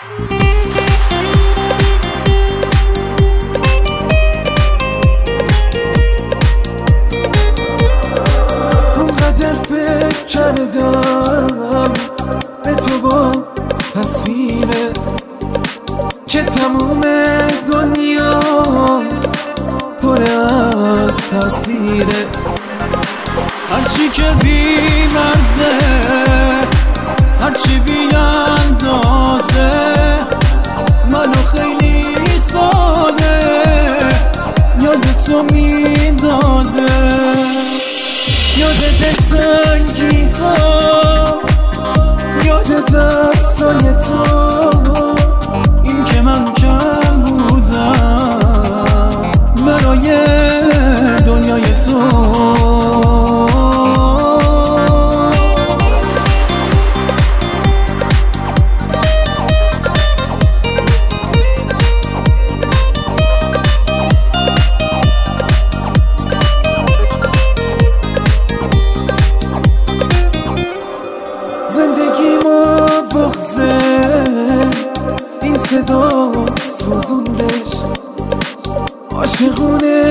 اونقدر فکر کردم به تو با تصویرت که تموم دنیا پر از تأثیرت. هرچی که بی مرزه، هرچی بی اندازه، منو خیلی ساده یاد تو میندازه. یاد دلتنگی ها، یاد دستای تو، این که من کم بودم برای دنیای تو. زندگی ما بغضه، این صدا سوزوندش، عاشقونه